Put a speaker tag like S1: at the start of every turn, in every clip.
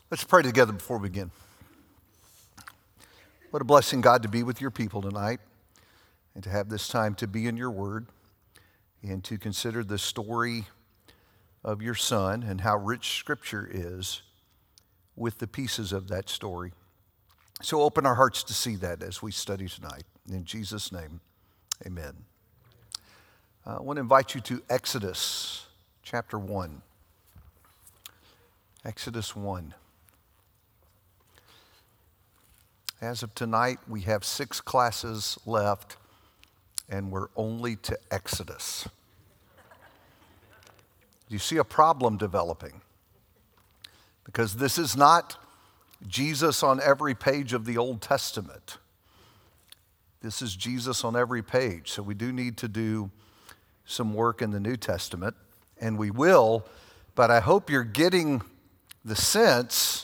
S1: Let's pray together before we begin. What a blessing, God, to be with your people tonight and to have this time to be in your word and to consider the story of your son and how rich Scripture is with the pieces of that story. So open our hearts to see that as we study tonight. In Jesus' name, amen. I want to invite you to Exodus chapter 1. Exodus 1. As of tonight, we have 6 classes left, and we're only to Exodus. Do you see a problem developing? Because this is not Jesus on every page of the Old Testament. This is Jesus on every page. So we do need to do some work in the New Testament, and we will, but I hope you're getting the sense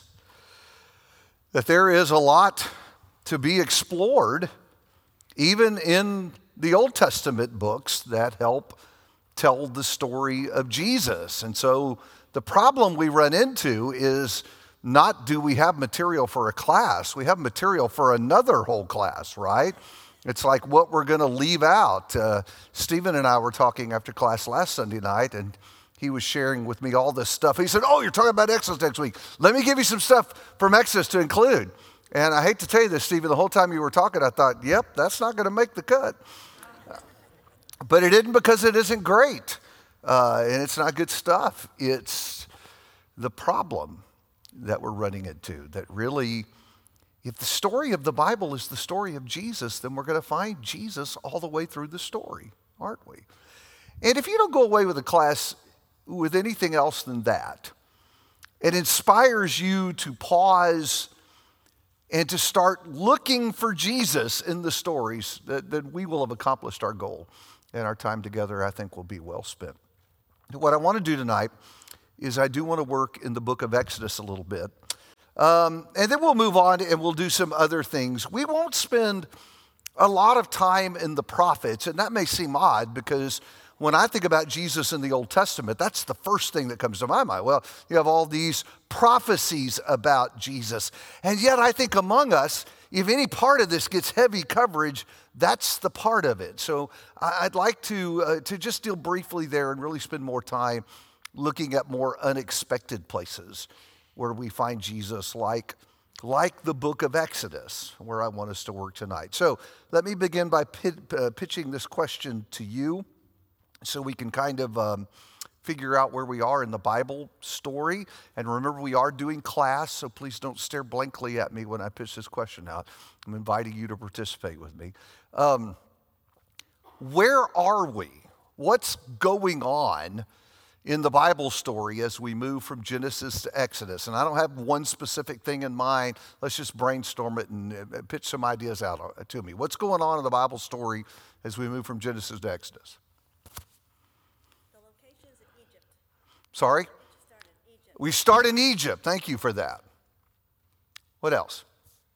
S1: that there is a lot to be explored, even in the Old Testament books that help tell the story of Jesus. And so the problem we run into is not do we have material for a class, we have material for another whole class, right? It's like what we're going to leave out. Stephen and I were talking after class last Sunday night, and he was sharing with me all this stuff. He said, "Oh, you're talking about Exodus next week. Let me give you some stuff from Exodus to include." And I hate to tell you this, Stephen, the whole time you were talking, I thought, yep, that's not going to make the cut. But it didn't, because it isn't great. And it's not good stuff. It's the problem that we're running into, that really, if the story of the Bible is the story of Jesus, then we're going to find Jesus all the way through the story, aren't we? And if you don't go away with a class with anything else than that, it inspires you to pause and to start looking for Jesus in the stories, that we will have accomplished our goal. And our time together, I think, will be well spent. What I want to do tonight is I do want to work in the book of Exodus a little bit. And then we'll move on and we'll do some other things. We won't spend a lot of time in the prophets, and that may seem odd because when I think about Jesus in the Old Testament, that's the first thing that comes to my mind. Well, you have all these prophecies about Jesus. And yet I think among us, if any part of this gets heavy coverage, that's the part of it. So I'd like to just deal briefly there and really spend more time looking at more unexpected places where we find Jesus, like the book of Exodus, where I want us to work tonight. So let me begin by pitching this question to you, so we can kind of figure out where we are in the Bible story. And remember, we are doing class, so please don't stare blankly at me when I pitch this question out. I'm inviting you to participate with me. Where are we? What's going on in the Bible story as we move from Genesis to Exodus? And I don't have one specific thing in mind. Let's just brainstorm it and pitch some ideas out to me. What's going on in the Bible story as we move from Genesis to Exodus? Sorry? We start in Egypt. Thank you for that. What else?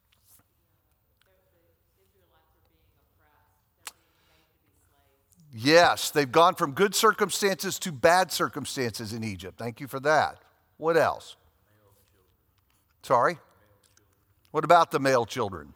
S1: Yes, they've gone from good circumstances to bad circumstances in Egypt. Thank you for that. What else? Sorry? What about the male children?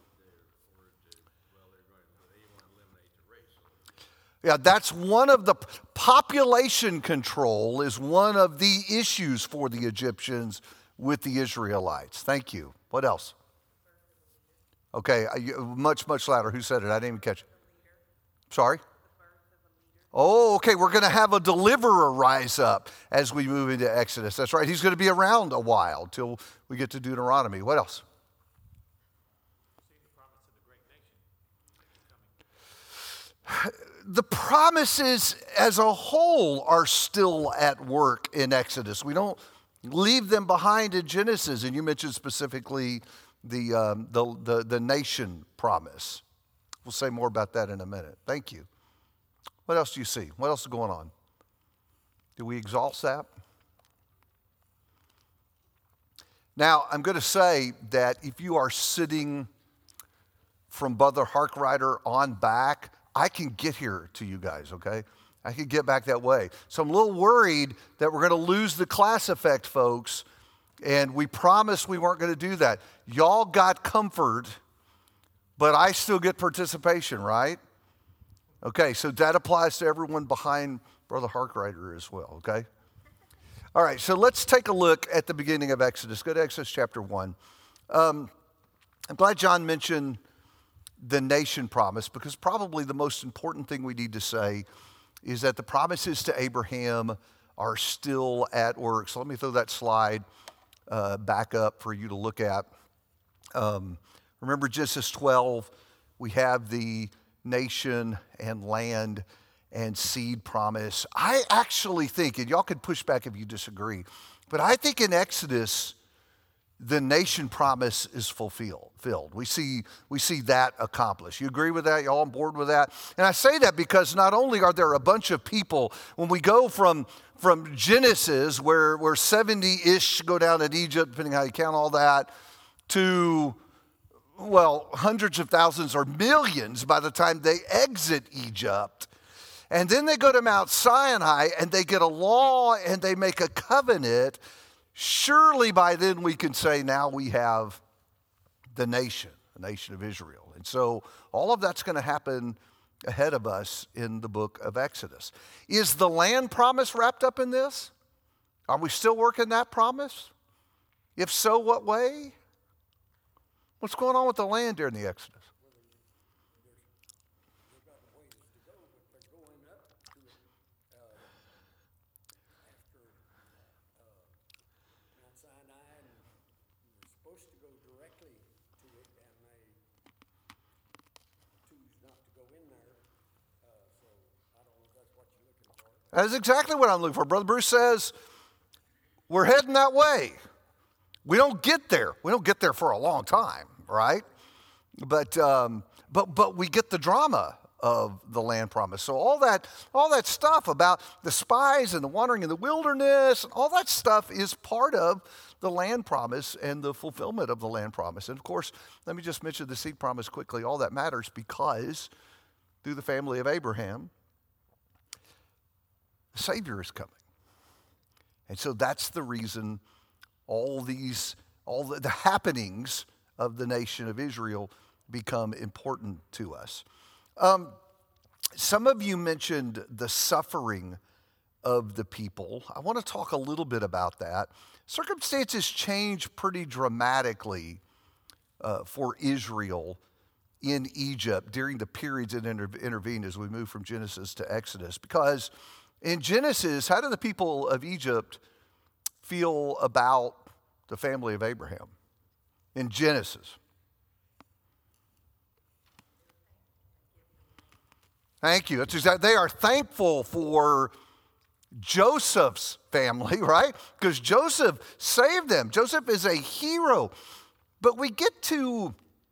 S1: Yeah, that's one of the population control is one of the issues for the Egyptians with the Israelites. Thank you. What else? Okay, much louder. Who said it? I didn't even catch it. Sorry? Oh, okay, we're going to have a deliverer rise up as we move into Exodus. That's right. He's going to be around a while till we get to Deuteronomy. What else? The promises as a whole are still at work in Exodus. We don't leave them behind in Genesis. And you mentioned specifically the nation promise. We'll say more about that in a minute. Thank you. What else do you see? What else is going on? Do we exhaust that? Now, I'm going to say that if you are sitting from Brother Harkrider on back, I can get here to you guys, okay? I can get back that way. So I'm a little worried that we're going to lose the class effect, folks, And we promised we weren't going to do that. Y'all got comfort, but I still get participation, right? Okay, so that applies to everyone behind Brother Harkrider as well, okay? All right, so let's take a look at the beginning of Exodus. Go to Exodus chapter 1. I'm glad John mentioned the nation promise, because probably the most important thing we need to say is that the promises to Abraham are still at work. So let me throw that slide back up for you to look at. Remember Genesis 12, we have the nation and land and seed promise. I actually think, and y'all can push back if you disagree, but I think in Exodus, the nation promise is fulfilled. We see that accomplished. You agree with that? You all on board with that? And I say that because not only are there a bunch of people, when we go from Genesis, where 70-ish go down in Egypt, depending how you count all that, to, well, hundreds of thousands or millions by the time they exit Egypt. And then they go to Mount Sinai and they get a law and they make a covenant. Surely by then we can say now we have the nation of Israel. And so all of that's going to happen ahead of us in the book of Exodus. Is the land promise wrapped up in this? Are we still working that promise? If so, what way? What's going on with the land during the Exodus? That is exactly what I'm looking for. Brother Bruce says, we're heading that way. We don't get there. We don't get there for a long time, right? But we get the drama of the land promise. So all that stuff about the spies and the wandering in the wilderness, all that stuff is part of the land promise and the fulfillment of the land promise. And of course, let me just mention the seed promise quickly. All that matters because through the family of Abraham, the Savior is coming. And so that's the reason all the happenings of the nation of Israel become important to us. Some of you mentioned the suffering of the people. I want to talk a little bit about that. Circumstances change pretty dramatically for Israel in Egypt during the periods that intervene as we move from Genesis to Exodus, because in Genesis, how do the people of Egypt feel about the family of Abraham? In Genesis. Thank you. That's exactly. They are thankful for Joseph's family, right? Because Joseph saved them. Joseph is a hero. But we get to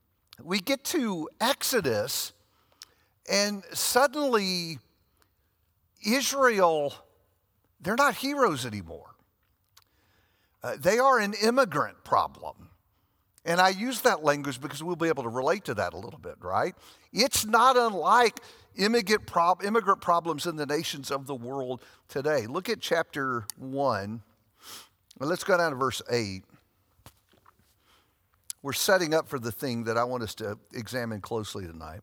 S1: Exodus, and suddenly Israel, they're not heroes anymore. They are an immigrant problem. And I use that language because we'll be able to relate to that a little bit, right? It's not unlike immigrant problems in the nations of the world today. Look at chapter 1. Well, let's go down to verse 8. We're setting up for the thing that I want us to examine closely tonight.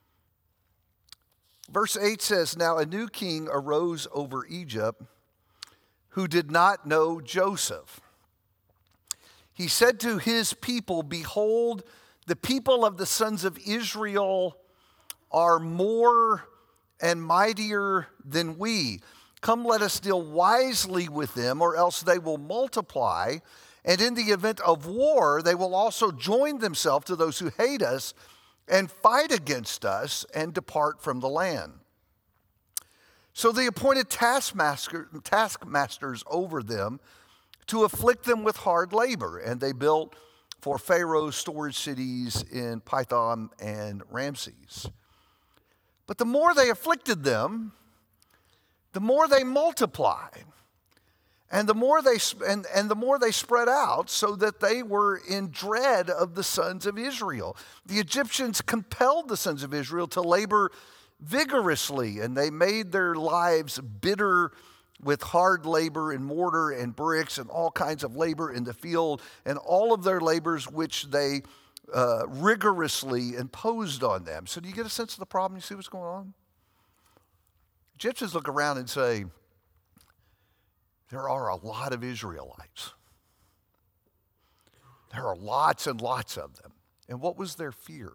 S1: Verse 8 says, "Now a new king arose over Egypt who did not know Joseph. He said to his people, 'Behold, the people of the sons of Israel are more and mightier than we. Come, let us deal wisely with them, or else they will multiply. And in the event of war, they will also join themselves to those who hate us and fight against us and depart from the land.' So they appointed taskmasters over them to afflict them with hard labor. And they built for Pharaoh storage cities in Pithom and Ramses. But the more they afflicted them, the more they multiplied. And the more they spread out, so that they were in dread of the sons of Israel. The Egyptians compelled the sons of Israel to labor vigorously, and they made their lives bitter with hard labor and mortar and bricks and all kinds of labor in the field, and all of their labors which they rigorously imposed on them. So do you get a sense of the problem? You see what's going on? Egyptians look around and say, there are a lot of Israelites. There are lots and lots of them. And what was their fear?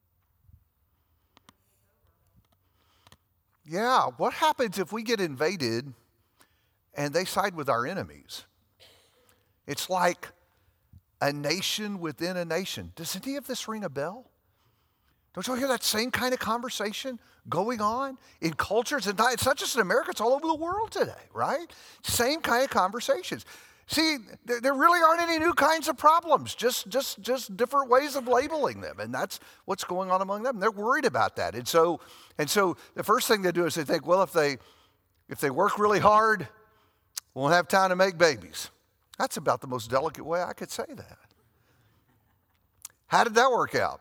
S1: Yeah, what happens if we get invaded and they side with our enemies? It's like a nation within a nation. Does any of this ring a bell? Don't you hear that same kind of conversation going on in cultures? And it's not just in America, it's all over the world today, right? Same kind of conversations. See, there really aren't any new kinds of problems, just different ways of labeling them. And that's what's going on among them. They're worried about that. And so the first thing they do is they think, well, if they work really hard, we won't have time to make babies. That's about the most delicate way I could say that. How did that work out?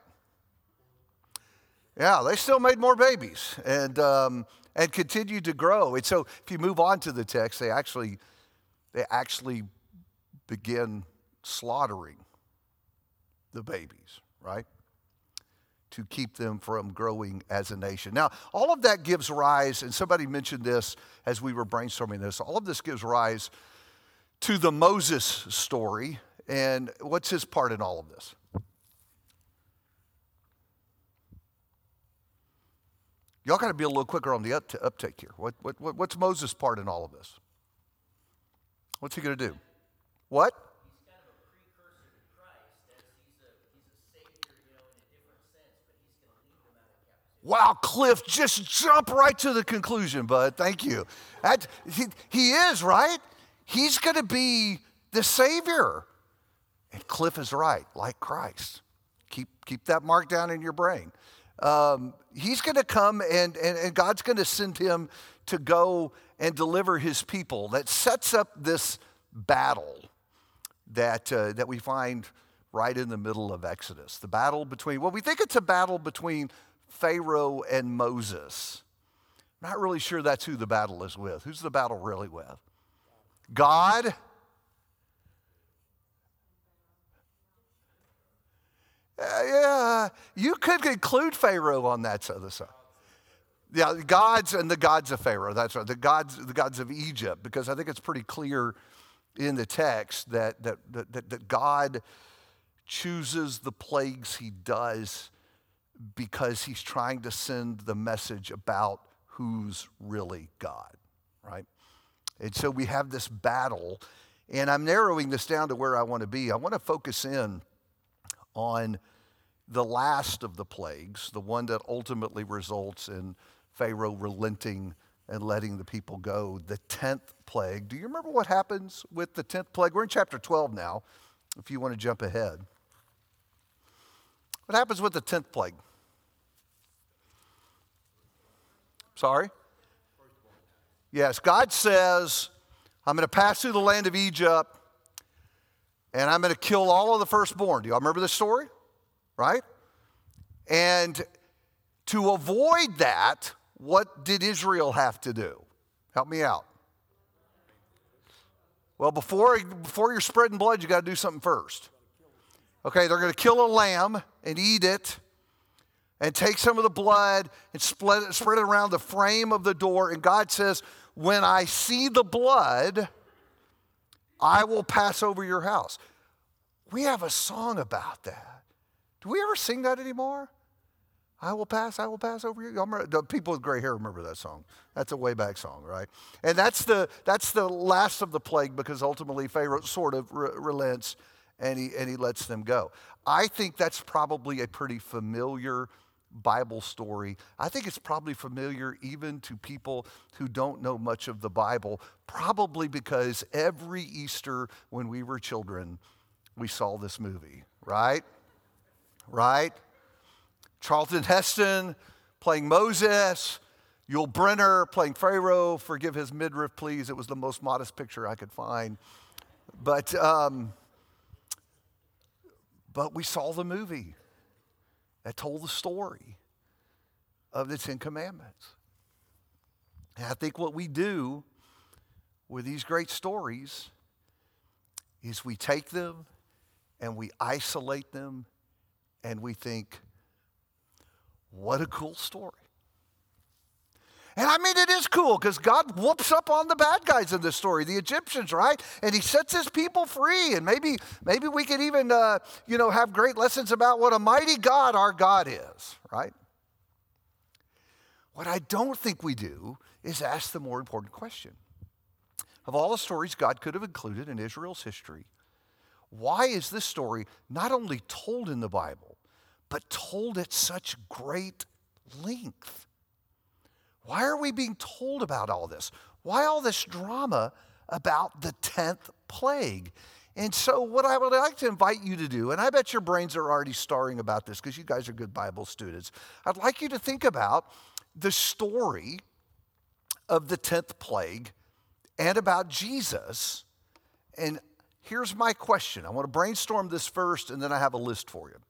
S1: Yeah, they still made more babies and continued to grow. And so if you move on to the text, they actually begin slaughtering the babies, right? To keep them from growing as a nation. Now, all of that gives rise, and somebody mentioned this as we were brainstorming this, all of this gives rise to the Moses story. And what's his part in all of this? Y'all got to be a little quicker on the uptake here. What's Moses' part in all of this? What's he going to do? What?
S2: He's kind of a precursor to Christ, as he's a savior, in a different sense, but he's going to lead them out of captivity.
S1: Wow, Cliff, just jump right to the conclusion, bud. Thank you. He is, right? He's going to be the savior. And Cliff is right, like Christ. Keep that mark down in your brain. He's going to come and God's going to send him to go and deliver his people. That sets up this battle that we find right in the middle of Exodus. The battle between, well, we think it's a battle between Pharaoh and Moses. Not really sure that's who the battle is with. Who's the battle really with? God? Yeah, you could include Pharaoh on that other side. Yeah, the gods and the gods of Pharaoh. That's right. The gods of Egypt, because I think it's pretty clear in the text that God chooses the plagues he does because he's trying to send the message about who's really God, right? And so we have this battle, and I'm narrowing this down to where I want to be. I want to focus in on the last of the plagues, the one that ultimately results in Pharaoh relenting and letting the people go, the 10th plague. Do you remember what happens with the 10th plague? We're in chapter 12 now, if you want to jump ahead. What happens with the 10th plague? Sorry? Yes, God says, I'm going to pass through the land of Egypt, and I'm going to kill all of the firstborn. Do y'all remember this story? Right? And to avoid that, what did Israel have to do? Help me out. Well, before you're spreading blood, you got to do something first. Okay, they're going to kill a lamb and eat it and take some of the blood and spread it around the frame of the door. And God says, when I see the blood, I will pass over your house. We have a song about that. Do we ever sing that anymore? I will pass over you. The people with gray hair remember that song. That's a way back song, right? And that's the last of the plague, because ultimately Pharaoh sort of relents and he lets them go. I think that's probably a pretty familiar Bible story. I think it's probably familiar even to people who don't know much of the Bible, probably because every Easter when we were children, we saw this movie, right? Right? Charlton Heston playing Moses, Yul Brynner playing Pharaoh. Forgive his midriff, please. It was the most modest picture I could find. But we saw the movie that told the story of the Ten Commandments. And I think what we do with these great stories is we take them and we isolate them and we think, what a cool story. And I mean, it is cool because God whoops up on the bad guys in this story, the Egyptians, right? And he sets his people free. And maybe we could even, have great lessons about what a mighty God our God is, right? What I don't think we do is ask the more important question. Of all the stories God could have included in Israel's history, why is this story not only told in the Bible, but told at such great length? Why are we being told about all this? Why all this drama about the 10th plague? And so what I would like to invite you to do, and I bet your brains are already starring about this because you guys are good Bible students. I'd like you to think about the story of the 10th plague and about Jesus. And here's my question. I want to brainstorm this first, and then I have a list for you.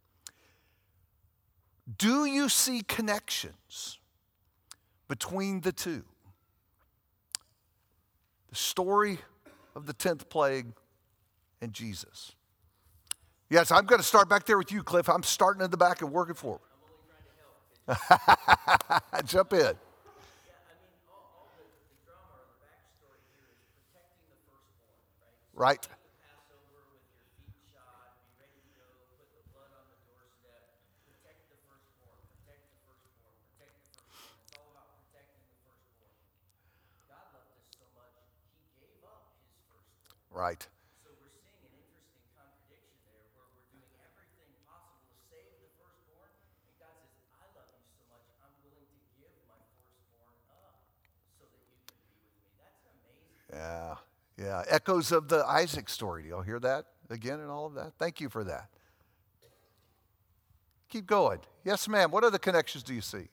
S1: Do you see connections between the two? The story of the 10th plague and Jesus. Yes, I'm going to start back there with you, Cliff. I'm starting in the back and working forward.
S2: I'm only trying to help.
S1: Jump in.
S2: Yeah, I mean, all the drama or the backstory here is protecting the firstborn, right?
S1: Right.
S2: The Passover with your feet shod, be ready to go, put the blood on the doorstep, protect the firstborn, protect the firstborn, protect the firstborn. It's all about protecting the firstborn. God loved us so much, he gave up his firstborn.
S1: Right.
S2: So we're seeing an interesting contradiction there where we're doing everything possible to save the firstborn, and God says, I love you so much, I'm willing to give my firstborn up so that you can be with me. That's amazing.
S1: Yeah. Yeah. Echoes of the Isaac story. Do y'all hear that again and all of that? Thank you for that. Keep going. Yes, ma'am. What other connections do you see?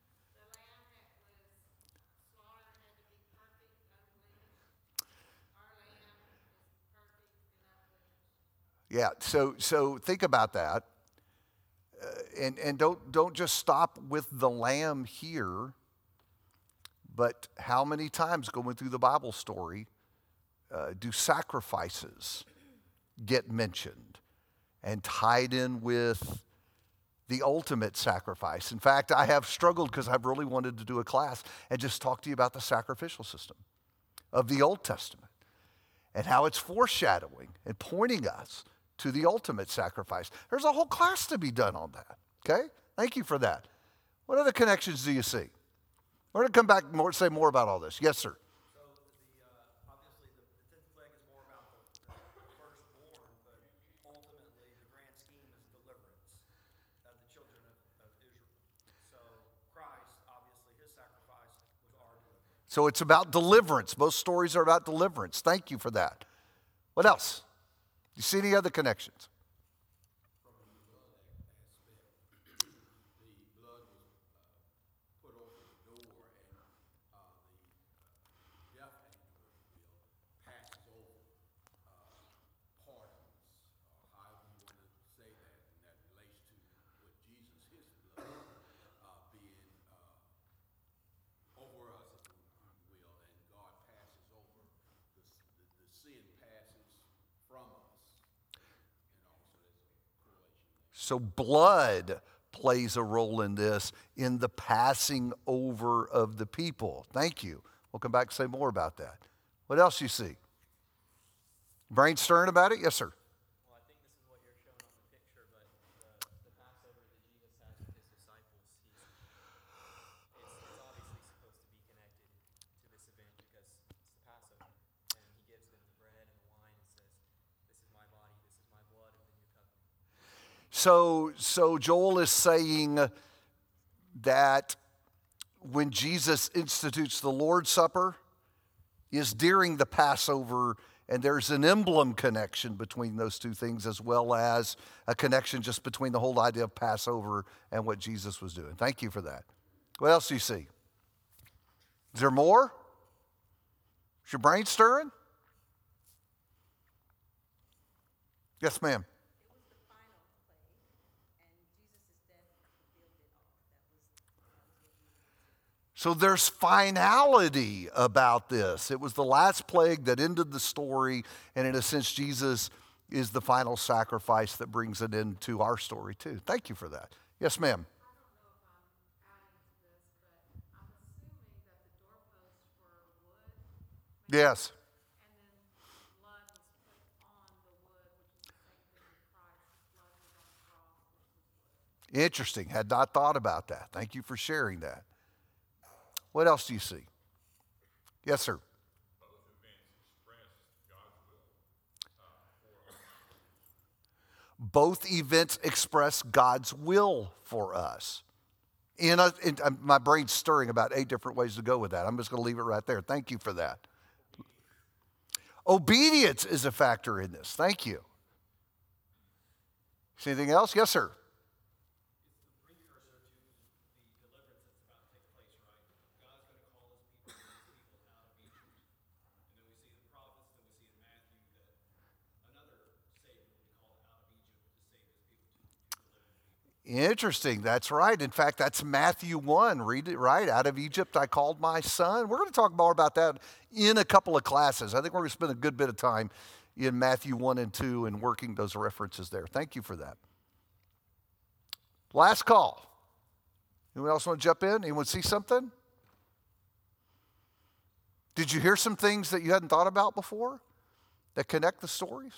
S1: Yeah, so think about that, and don't just stop with the lamb here, but how many times going through the Bible story do sacrifices get mentioned and tied in with the ultimate sacrifice? In fact, I have struggled because I've really wanted to do a class and just talk to you about the sacrificial system of the Old Testament and how it's foreshadowing and pointing us to the ultimate sacrifice. There's a whole class to be done on that, okay? Thank you for that. What other connections do you see? We're going to come back and say more about all this. Yes, sir.
S3: So obviously the 10th plague is more about the firstborn, but ultimately the grand scheme is deliverance of the children of Israel. So Christ, obviously his sacrifice was our deliverance.
S1: So it's about deliverance. Most stories are about deliverance. Thank you for that. What else? Do you see any other connections?
S4: From the blood aspect, the blood was put over the door, and the death angel, if you will, passes over, pardons, or however you want to say that, and that relates to what Jesus, his blood, being over us, if you will, and God passes over, the sin passes from us.
S1: So blood plays a role in this, in the passing over of the people. Thank you. We'll come back and say more about that. What else you see? Brain stirring about it? Yes, sir.
S5: Well, I think this is what you're showing on the picture, but the Passover that Jesus has with his disciples, it's obviously supposed to be connected to this event because it's the Passover. And he gives them the bread and the wine and says, this is my body, this is my blood of the new covenant.
S1: So Joel is saying that when Jesus institutes the Lord's Supper is during the Passover, and there's an emblem connection between those two things, as well as a connection just between the whole idea of Passover and what Jesus was doing. Thank you for that. What else do you see? Is there more? Is your brain stirring? Yes, ma'am.
S6: It was the final plague, and Jesus' death fulfilled it all. That was what we
S1: So there's finality about this. It was the last plague that ended the story, and in a sense, Jesus is the final sacrifice that brings it into our story too. Thank you for that. Yes, ma'am. Yes. Interesting. Had not thought about that. Thank you for sharing that. What else do you see? Yes, sir. Both events express God's will for us. My brain's stirring about 8 different ways to go with that. I'm just going to leave it right there. Thank you for that. Obedience is a factor in this. Thank you. See anything else? Yes, sir. Interesting. That's right. In fact, that's Matthew 1. Read it right. Out of Egypt I called my son. We're going to talk more about that in a couple of classes. I think we're going to spend a good bit of time in Matthew 1 and 2 and working those references there. Thank you for that. Last call. Anyone else want to jump in? Anyone see something? Did you hear some things that you hadn't thought about before that connect the stories?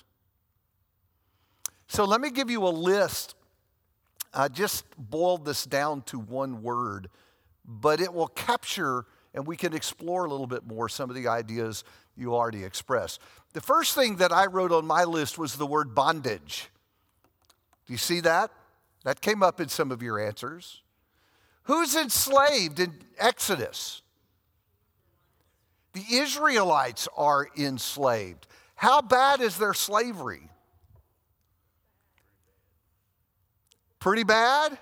S1: So let me give you a list. I just boiled this down to one word, but it will capture, and we can explore a little bit more some of the ideas you already expressed. The first thing that I wrote on my list was the word bondage. Do you see that? That came up in some of your answers. Who's enslaved in Exodus? The Israelites are enslaved. How bad is their slavery? Pretty bad?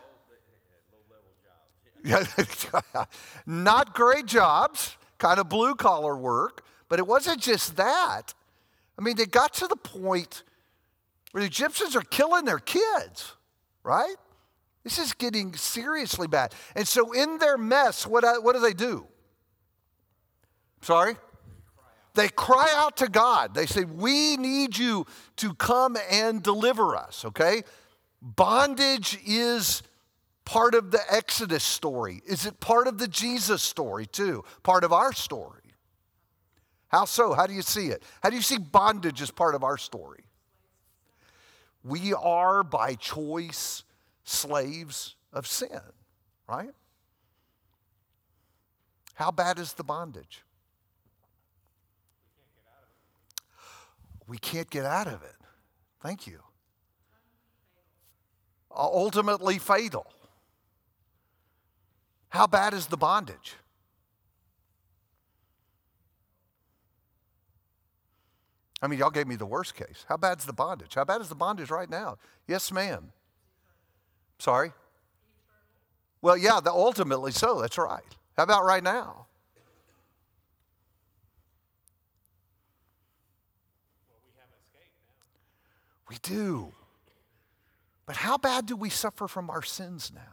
S1: Not great jobs, kind of blue collar work, but it wasn't just that. I mean, they got to the point where the Egyptians are killing their kids, right? This is getting seriously bad. And so in their mess, what do they do? Sorry? They cry out to God. They say, we need you to come and deliver us, okay? Bondage is part of the Exodus story. Is it part of the Jesus story too? Part of our story? How so? How do you see it? How do you see bondage as part of our story? We are by choice slaves of sin, right? How bad is the bondage? We can't get out of it. Thank you. Ultimately fatal. How bad is the bondage? I mean, y'all gave me the worst case. How bad's the bondage? How bad is the bondage right now? Yes, ma'am. Sorry? Well, yeah, ultimately so. That's right. How about right now?
S5: Well, we have escaped now.
S1: We do. But how bad do we suffer from our sins now?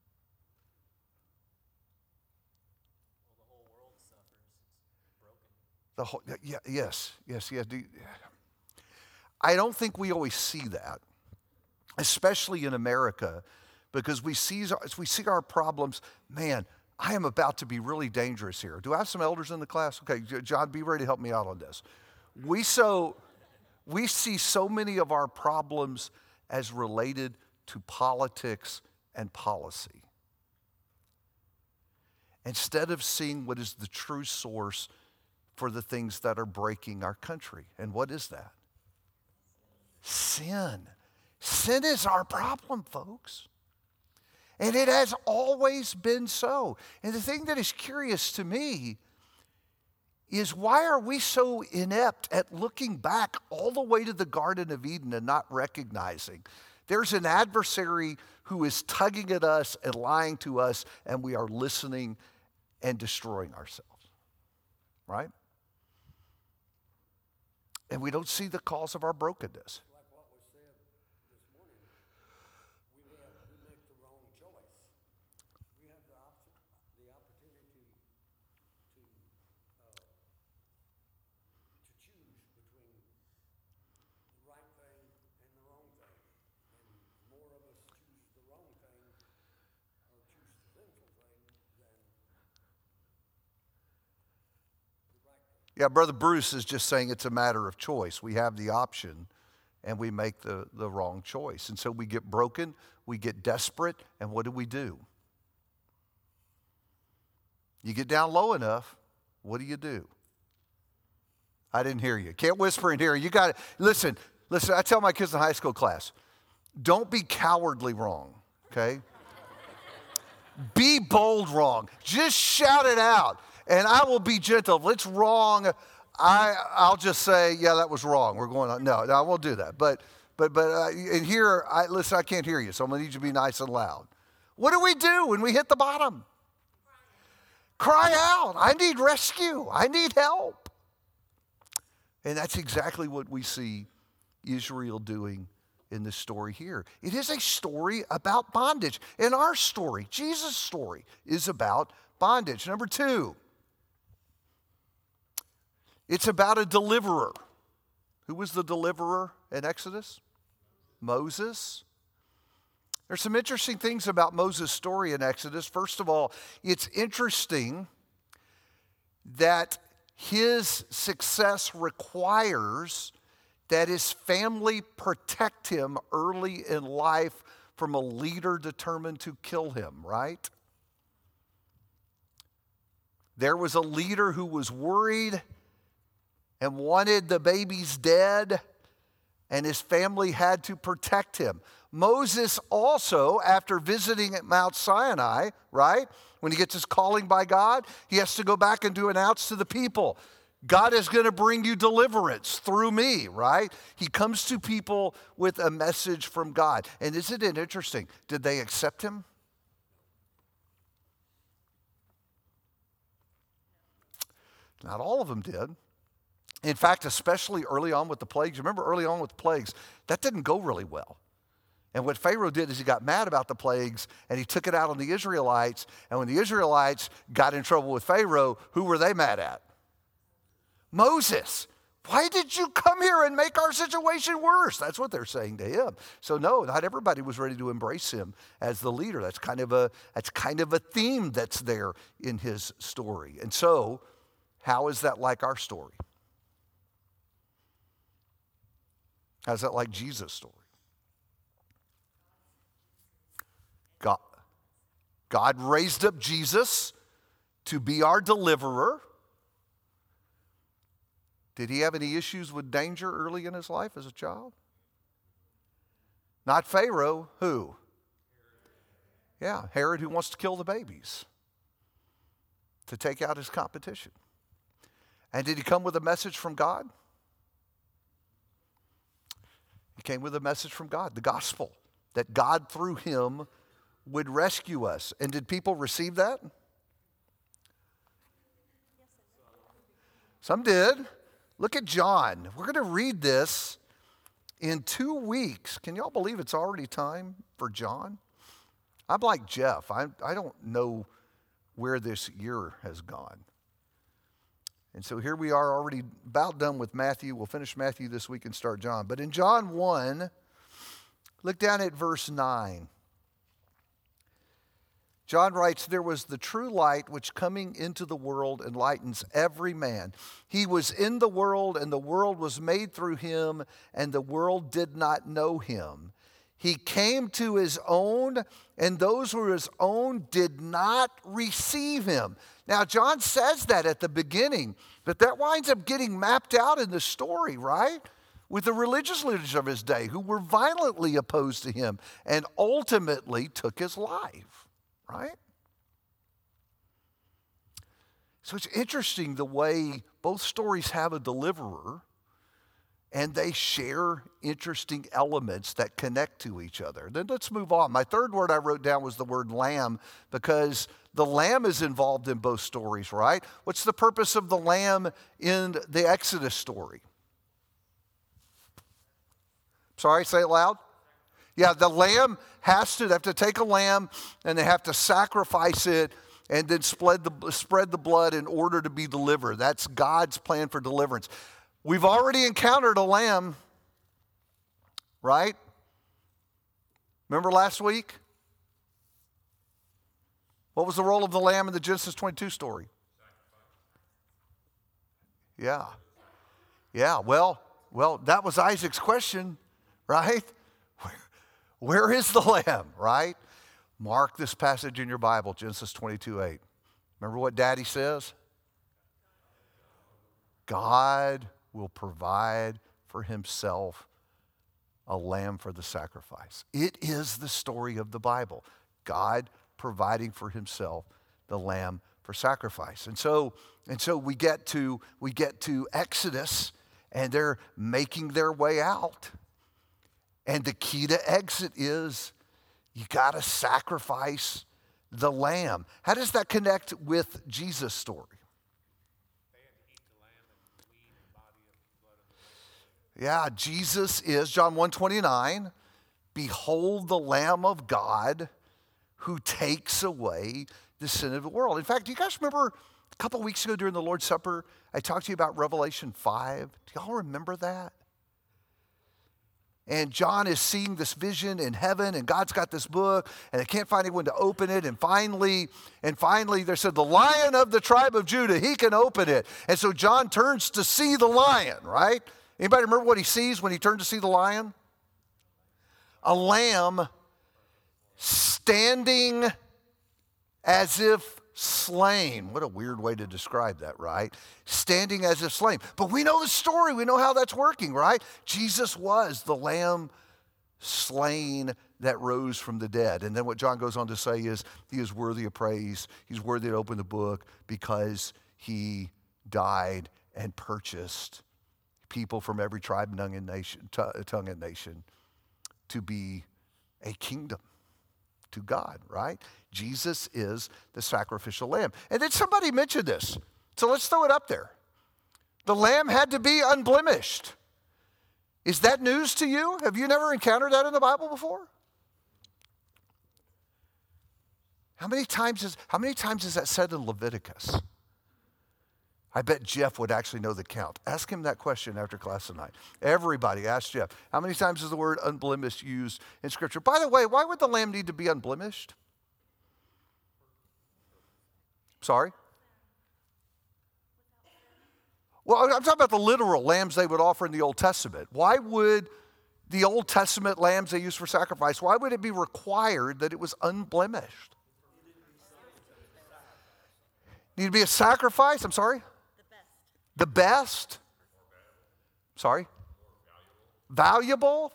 S5: Well, the whole world suffers. It's broken.
S1: Yes. I don't think we always see that, especially in America, because we see our problems. Man, I am about to be really dangerous here. Do I have some elders in the class? Okay, John, be ready to help me out on this. We see so many of our problems as related to politics and policy, instead of seeing what is the true source for the things that are breaking our country. And what is that? Sin. Sin is our problem, folks. And it has always been so. And the thing that is curious to me is, why are we so inept at looking back all the way to the Garden of Eden and not recognizing there's an adversary who is tugging at us and lying to us, and we are listening and destroying ourselves, right? And we don't see the cause of our brokenness.
S4: Like what was said this morning, we make the wrong choice. We have the opportunity to
S1: Yeah, Brother Bruce is just saying it's a matter of choice. We have the option, and we make the wrong choice. And so we get broken, we get desperate, and what do? You get down low enough, what do? I didn't hear you. Can't whisper in here. You got to listen. I tell my kids in high school class, don't be cowardly wrong, okay? Be bold wrong. Just shout it out, and I will be gentle. If it's wrong, I'll just say, yeah, that was wrong. We're going on. No, I won't do that. But in here, listen, I can't hear you, so I'm going to need you to be nice and loud. What do we do when we hit the bottom? Cry out. I need rescue. I need help. And that's exactly what we see Israel doing in this story here. It is a story about bondage. And our story, Jesus' story, is about bondage. Number 2, it's about a deliverer. Who was the deliverer in Exodus? Moses. There's some interesting things about Moses' story in Exodus. First of all, it's interesting that his success requires that his family protect him early in life from a leader determined to kill him, right? There was a leader who was worried and wanted the babies dead, and his family had to protect him. Moses also, after visiting at Mount Sinai, right, when he gets his calling by God, he has to go back and announce to the people, God is going to bring you deliverance through me, right? He comes to people with a message from God. And isn't it interesting? Did they accept him? Not all of them did. In fact, especially early on with the plagues. Remember early on with the plagues, that didn't go really well. And what Pharaoh did is he got mad about the plagues and he took it out on the Israelites. And when the Israelites got in trouble with Pharaoh, who were they mad at? Moses. Why did you come here and make our situation worse? That's what they're saying to him. So no, not everybody was ready to embrace him as the leader. That's kind of a theme that's there in his story. And so, how is that like our story? How's that like Jesus' story? God raised up Jesus to be our deliverer. Did he have any issues with danger early in his life as a child? Not Pharaoh. Who? Yeah, Herod, who wants to kill the babies to take out his competition. And did he come with a message from God? He came with a message from God, the gospel, that God through him would rescue us. And did people receive that? Some did. Look at John. We're going to read this in 2 weeks. Can y'all believe it's already time for John? I'm like Jeff. I don't know where this year has gone. And so here we are already about done with Matthew. We'll finish Matthew this week and start John. But in John 1, look down at verse 9. John writes, there was the true light which coming into the world enlightens every man. He was in the world, and the world was made through him, and the world did not know him. He came to his own, and those who were his own did not receive him. Now, John says that at the beginning, but that winds up getting mapped out in the story, right? With the religious leaders of his day who were violently opposed to him and ultimately took his life. Right? So it's interesting the way both stories have a deliverer and they share interesting elements that connect to each other. Then let's move on. My third word I wrote down was the word lamb because the lamb is involved in both stories, right? What's the purpose of the lamb in the Exodus story? Sorry, say it loud. Yeah, the lamb they have to take a lamb and they have to sacrifice it and then spread the blood in order to be delivered. That's God's plan for deliverance. We've already encountered a lamb, right? Remember last week? What was the role of the lamb in the Genesis 22 story? Yeah. Yeah, well, that was Isaac's question, right? Where is the lamb, right? Mark this passage in your Bible, Genesis 22:8. Remember what Daddy says? God will provide for himself a lamb for the sacrifice. It is the story of the Bible. God providing for himself the lamb for sacrifice. And so we get to Exodus, and they're making their way out. And the key to exit is you got to sacrifice the lamb. How does that connect with Jesus' story? Yeah, Jesus is, John 1:29, behold the Lamb of God who takes away the sin of the world. In fact, do you guys remember a couple weeks ago during the Lord's Supper, I talked to you about Revelation 5? Do y'all remember that? And John is seeing this vision in heaven, and God's got this book, and they can't find anyone to open it. And finally, they said, the Lion of the tribe of Judah, he can open it. And so John turns to see the lion, right? Anybody remember what he sees when he turned to see the lion? A lamb standing as if slain. What a weird way to describe that, right? Standing as if slain. But we know the story. We know how that's working, right? Jesus was the lamb slain that rose from the dead. And then what John goes on to say is he is worthy of praise. He's worthy to open the book because he died and purchased people from every tribe, tongue, and nation to be a kingdom to God, right? Jesus is the sacrificial lamb. And then somebody mentioned this, so let's throw it up there. The lamb had to be unblemished. Is that news to you? Have you never encountered that in the Bible before? How many times is that said in Leviticus? I bet Jeff would actually know the count. Ask him that question after class tonight. Everybody, ask Jeff. How many times is the word unblemished used in Scripture? By the way, why would the lamb need to be unblemished? Sorry? Well, I'm talking about the literal lambs they would offer in the Old Testament. Why would the Old Testament lambs they used for sacrifice, why would it be required that it was unblemished? Need to be a sacrifice? I'm sorry? The best? Sorry? Valuable?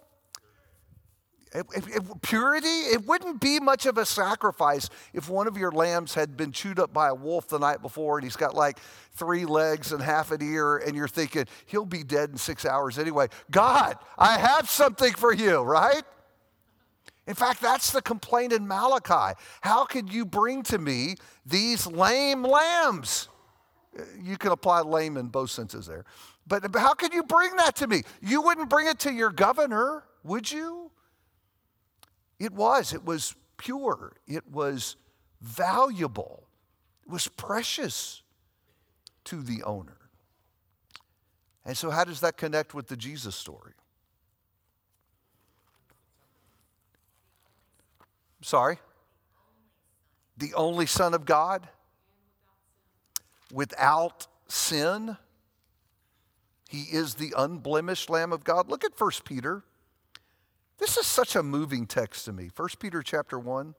S1: Purity? It wouldn't be much of a sacrifice if one of your lambs had been chewed up by a wolf the night before and he's got like 3 legs and half an ear, and you're thinking, he'll be dead in 6 hours anyway. God, I have something for you, right? In fact, that's the complaint in Malachi. How could you bring to me these lame lambs? You can apply lame in both senses there. But how could you bring that to me? You wouldn't bring it to your governor, would you? It was pure. It was valuable. It was precious to the owner. And so how does that connect with the Jesus story? Sorry? The only Son of God? Without sin. He is the unblemished Lamb of God. Look at 1 Peter. This is such a moving text to me. 1 Peter chapter 1.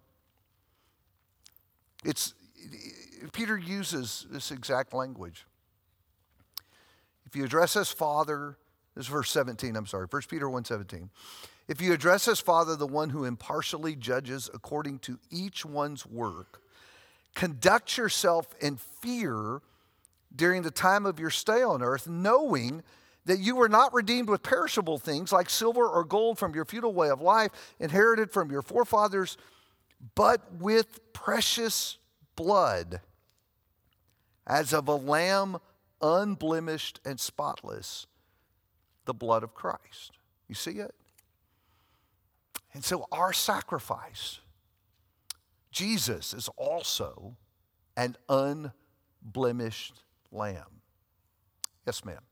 S1: Peter uses this exact language. If you address as Father, this is verse 17, 1 Peter 1:17. If you address as Father the one who impartially judges according to each one's work, conduct yourself in fear during the time of your stay on earth, knowing that you were not redeemed with perishable things like silver or gold from your futile way of life, inherited from your forefathers, but with precious blood, as of a lamb unblemished and spotless, the blood of Christ. You see it? And so our sacrifice, Jesus is also an unblemished lamb. Yes, ma'am.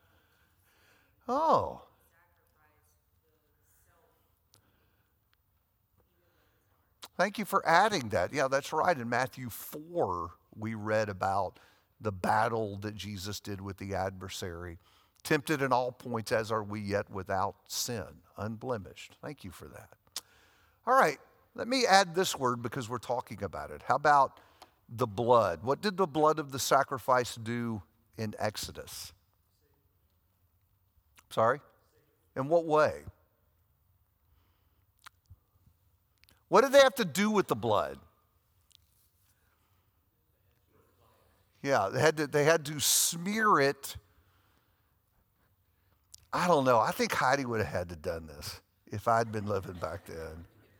S1: Oh. Thank you for adding that. Yeah, that's right. In Matthew 4, we read about the battle that Jesus did with the adversary. Tempted in all points, as are we, yet without sin, unblemished. Thank you for that. All right, let me add this word because we're talking about it. How about the blood? What did the blood of the sacrifice do in Exodus? Sorry? In what way? What did they have to do with the blood? Yeah, they had to smear it. I don't know. I think Heidi would have had to done this if I'd been living back then.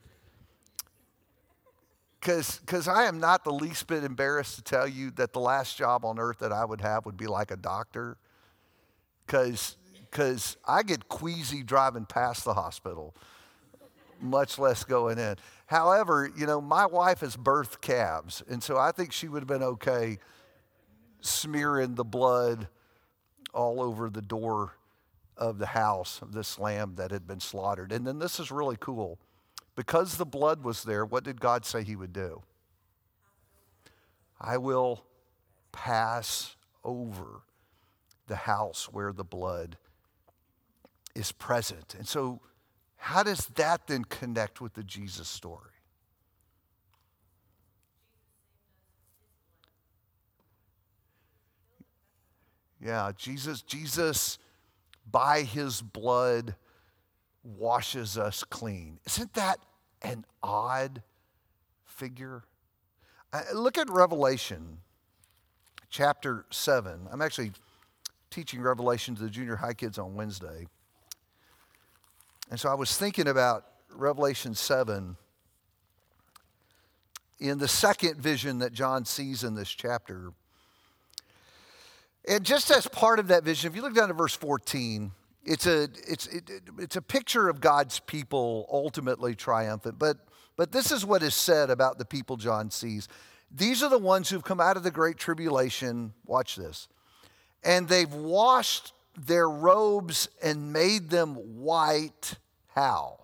S1: Because I am not the least bit embarrassed to tell you that the last job on earth that I would have would be like a doctor. Because I get queasy driving past the hospital, much less going in. However, my wife has birthed calves, and so I think she would have been okay smearing the blood all over the door of the house of this lamb that had been slaughtered. And then this is really cool. Because the blood was there, what did God say he would do? I will pass over the house where the blood is present. And so how does that then connect with the Jesus story? Yeah, Jesus by his blood washes us clean. Isn't that an odd figure? Look at Revelation chapter 7. I'm actually teaching Revelation to the junior high kids on Wednesday. And so I was thinking about Revelation 7 in the second vision that John sees in this chapter. And just as part of that vision, if you look down to verse 14, it's a picture of God's people ultimately triumphant. But this is what is said about the people John sees. These are the ones who've come out of the great tribulation. Watch this. And they've washed their robes and made them white. How?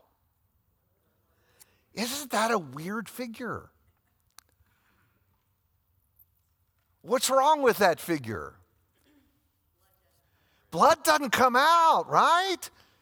S1: Isn't that a weird figure? What's wrong with that figure? Blood doesn't come out, right?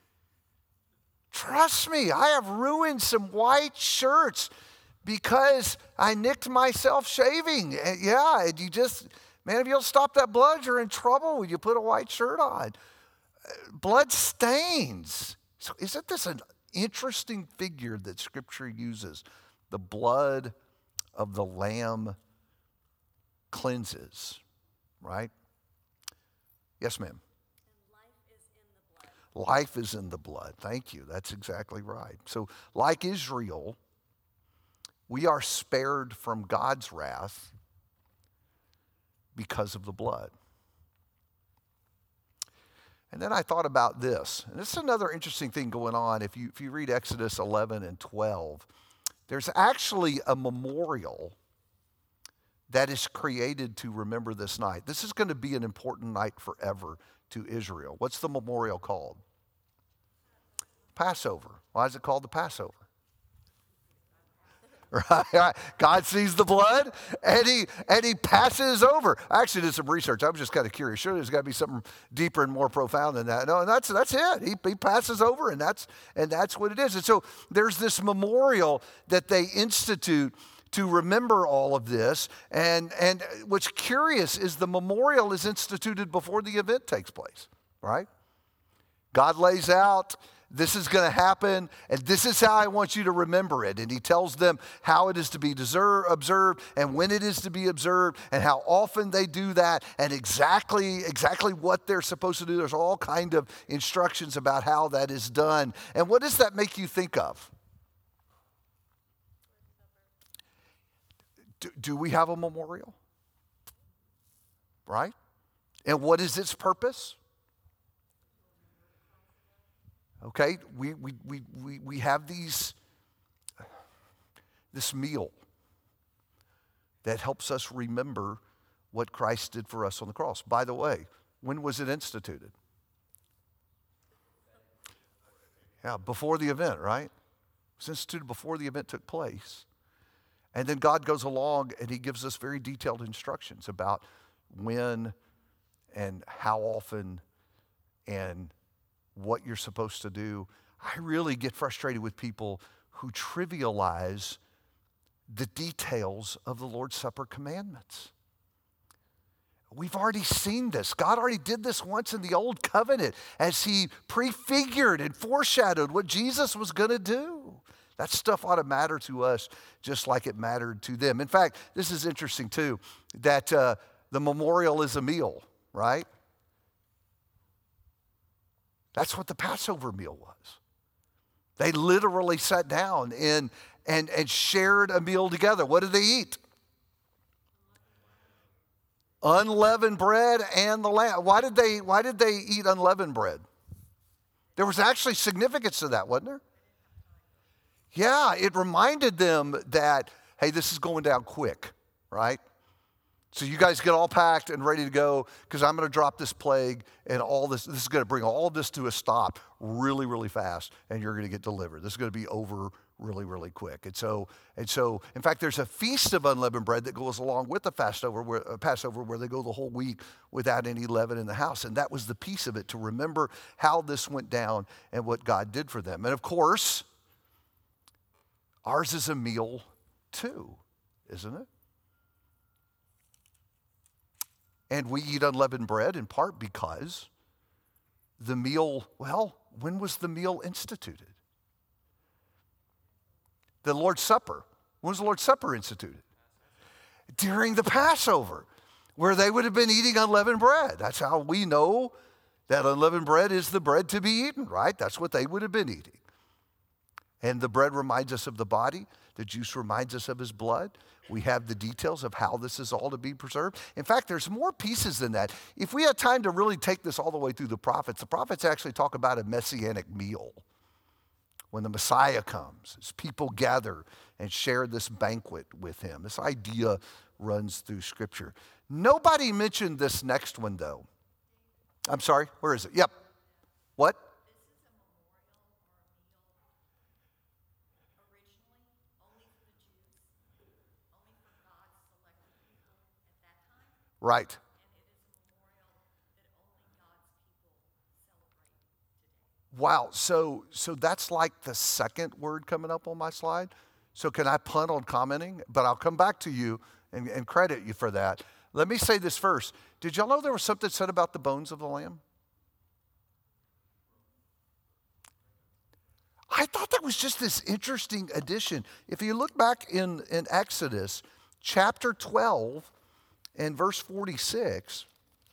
S1: Trust me, I have ruined some white shirts because I nicked myself shaving. Yeah, and if you don't stop that blood, you're in trouble when you put a white shirt on. Blood stains. So isn't this an interesting figure that Scripture uses? The blood of the Lamb cleanses, right? Yes, ma'am. Life is in the blood. Thank you. That's exactly right. So, like Israel, we are spared from God's wrath because of the blood. And then I thought about this. And this is another interesting thing going on. If you read Exodus 11 and 12, there's actually a memorial that is created to remember this night. This is going to be an important night forever to Israel. What's the memorial called? Passover. Why is it called the Passover? Right? God sees the blood and he passes over. I actually did some research. I was just kind of curious. Sure, there's got to be something deeper and more profound than that. No, and that's it. He passes over, and that's what it is. And so there's this memorial that they institute to remember all of this. And what's curious is the memorial is instituted before the event takes place, right? God lays out, this is going to happen, and this is how I want you to remember it. And he tells them how it is to be observed and when it is to be observed and how often they do that and exactly what they're supposed to do. There's all kind of instructions about how that is done. And what does that make you think of? Do we have a memorial? Right? And what is its purpose? Okay, we have this meal that helps us remember what Christ did for us on the cross. By the way, when was it instituted? Yeah, before the event, right? It was instituted before the event took place. And then God goes along and he gives us very detailed instructions about when and how often and what you're supposed to do. I really get frustrated with people who trivialize the details of the Lord's Supper commandments. We've already seen this. God already did this once in the Old Covenant as he prefigured and foreshadowed what Jesus was going to do. That stuff ought to matter to us just like it mattered to them. In fact, this is interesting too, that the memorial is a meal, right? That's what the Passover meal was. They literally sat down and shared a meal together. What did they eat? Unleavened bread and the lamb. Why did they eat unleavened bread? There was actually significance to that, wasn't there? Yeah, it reminded them that, hey, this is going down quick, right? So you guys get all packed and ready to go because I'm going to drop this plague and all this. This is going to bring all of this to a stop really, really fast, and you're going to get delivered. This is going to be over really, really quick. And so, in fact, there's a feast of unleavened bread that goes along with the Passover where they go the whole week without any leaven in the house. And that was the piece of it, to remember how this went down and what God did for them. And of course, ours is a meal too, isn't it? And we eat unleavened bread in part because the meal, well, when was the meal instituted? The Lord's Supper. When was the Lord's Supper instituted? During the Passover, where they would have been eating unleavened bread. That's how we know that unleavened bread is the bread to be eaten, right? That's what they would have been eating. And the bread reminds us of the body. The juice reminds us of his blood. We have the details of how this is all to be preserved. In fact, there's more pieces than that. If we had time to really take this all the way through the prophets actually talk about a messianic meal. When the Messiah comes, as people gather and share this banquet with him. This idea runs through Scripture. Nobody mentioned this next one, though. I'm sorry, where is it? Yep. What? Right. Wow, so that's like the second word coming up on my slide. So can I punt on commenting? But I'll come back to you and credit you for that. Let me say this first. Did y'all know there was something said about the bones of the lamb? I thought that was just this interesting addition. If you look back in Exodus chapter 12 and verse 46,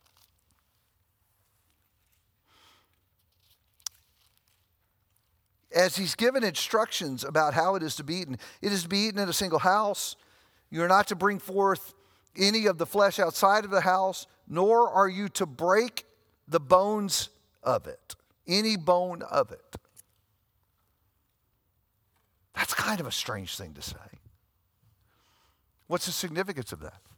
S1: as he's given instructions about how it is to be eaten. It is to be eaten in a single house. You are not to bring forth any of the flesh outside of the house, nor are you to break the bones of it, any bone of it. That's kind of a strange thing to say. What's the significance of that?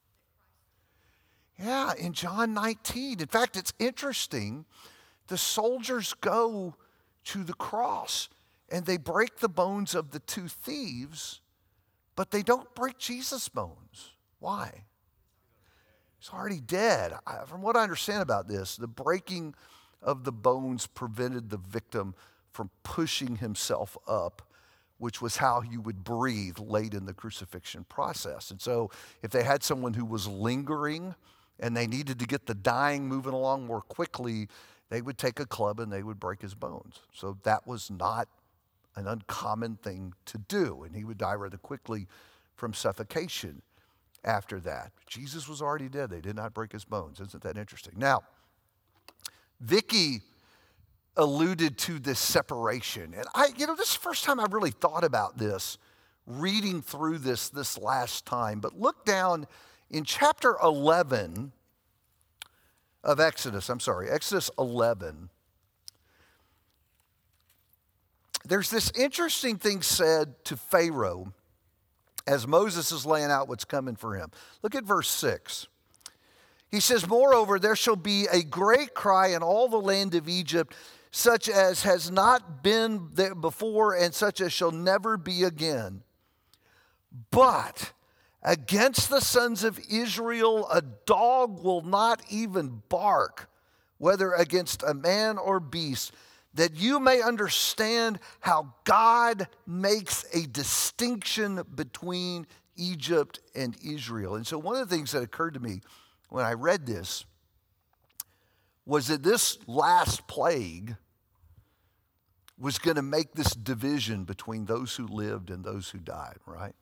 S1: Yeah, in John 19. In fact, it's interesting. The soldiers go to the cross and they break the bones of the two thieves, but they don't break Jesus' bones. Why? He's already dead. From what I understand about this, the breaking of the bones prevented the victim from pushing himself up, which was how you would breathe late in the crucifixion process. And so if they had someone who was lingering and they needed to get the dying moving along more quickly, they would take a club and they would break his bones. So that was not an uncommon thing to do. And he would die rather quickly from suffocation after that. Jesus was already dead. They did not break his bones. Isn't that interesting? Now, Vicky alluded to this separation. And this is the first time I really thought about this, reading through this last time. But look down in chapter 11 of Exodus, Exodus 11. There's this interesting thing said to Pharaoh as Moses is laying out what's coming for him. Look at verse 6. He says, "Moreover, there shall be a great cry in all the land of Egypt, such as has not been there before and such as shall never be again. But against the sons of Israel, a dog will not even bark, whether against a man or beast, that you may understand how God makes a distinction between Egypt and Israel. And so one of the things that occurred to me when I read this was that this last plague was going to make this division between those who lived and those who died, right?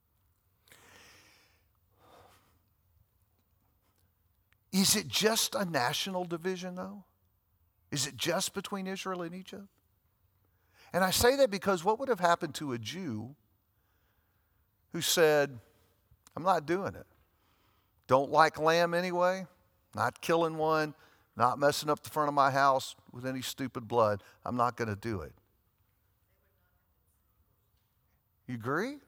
S1: Is it just a national division, though? Is it just between Israel and Egypt? And I say that because what would have happened to a Jew who said, I'm not doing it. Don't like lamb anyway, not killing one, not messing up the front of my house with any stupid blood. I'm not going to do it. You agree?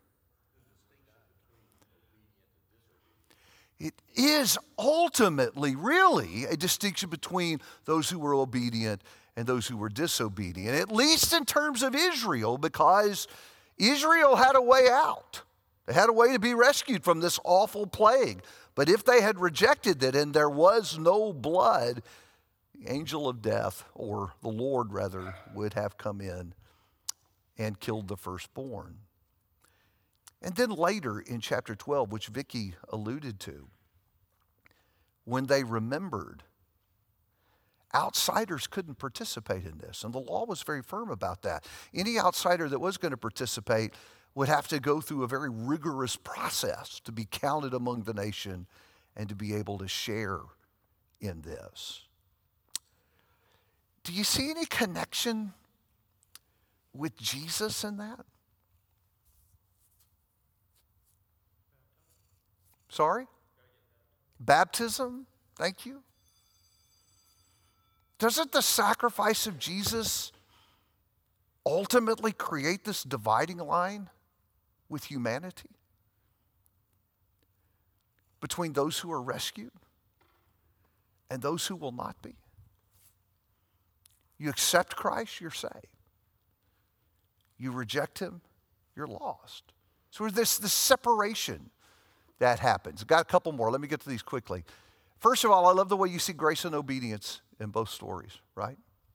S1: It is ultimately, really, a distinction between those who were obedient and those who were disobedient, at least in terms of Israel, because Israel had a way out. They had a way to be rescued from this awful plague. But if they had rejected it and there was no blood, the angel of death, or the Lord rather, would have come in and killed the firstborn. And then later in chapter 12, which Vicki alluded to, when they remembered, outsiders couldn't participate in this. And the law was very firm about that. Any outsider that was going to participate would have to go through a very rigorous process to be counted among the nation and to be able to share in this. Do you see any connection with Jesus in that? Sorry? Baptism? Thank you. Doesn't the sacrifice of Jesus ultimately create this dividing line with humanity? Between those who are rescued and those who will not be? You accept Christ, you're saved. You reject him, you're lost. So there's this separation that happens. Got a couple more. Let me get to these quickly. First of all, I love the way you see grace and obedience in both stories, right?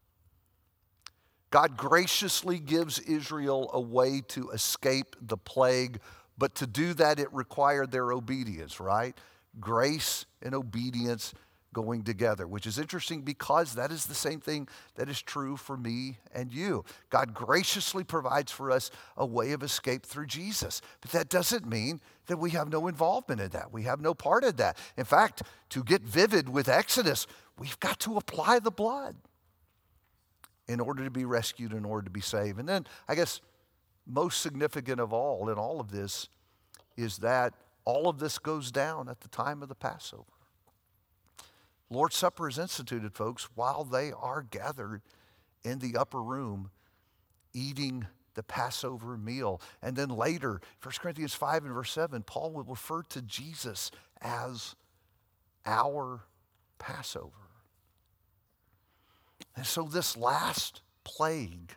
S1: God graciously gives Israel a way to escape the plague, but to do that, it required their obedience, right? Grace and obedience going together, which is interesting because that is the same thing that is true for me and you. God graciously provides for us a way of escape through Jesus. But that doesn't mean that we have no involvement in that. We have no part in that. In fact, to get vivid with Exodus, we've got to apply the blood in order to be rescued, in order to be saved. And then, I guess, most significant of all in all of this is that all of this goes down at the time of the Passover. Lord's Supper is instituted, folks, while they are gathered in the upper room eating the Passover meal. And then later, 1 Corinthians 5 and verse 7, Paul will refer to Jesus as our Passover. And so this last plague,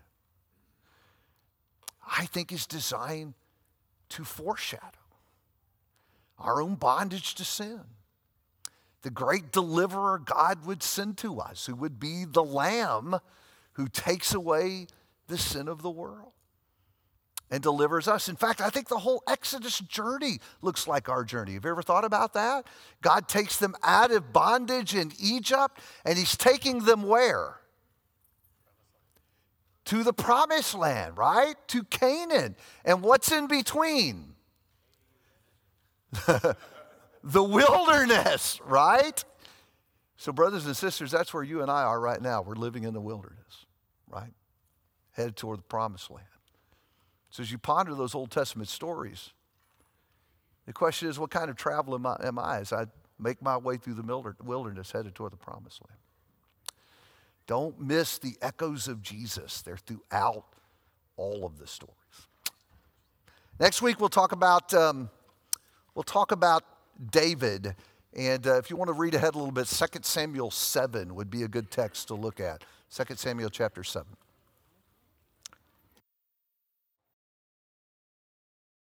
S1: I think, is designed to foreshadow our own bondage to sin. The great deliverer God would send to us, who would be the Lamb who takes away the sin of the world and delivers us. In fact, I think the whole Exodus journey looks like our journey. Have you ever thought about that? God takes them out of bondage in Egypt, and he's taking them where? To the promised land, right? To Canaan. And what's in between? The wilderness, right? So brothers and sisters, that's where you and I are right now. We're living in the wilderness, right? Headed toward the promised land. So as you ponder those Old Testament stories, the question is, what kind of travel am I as I make my way through the wilderness headed toward the promised land? Don't miss the echoes of Jesus. They're throughout all of the stories. Next week we'll talk about David. And if you want to read ahead a little bit, 2 Samuel 7 would be a good text to look at. 2 Samuel chapter 7.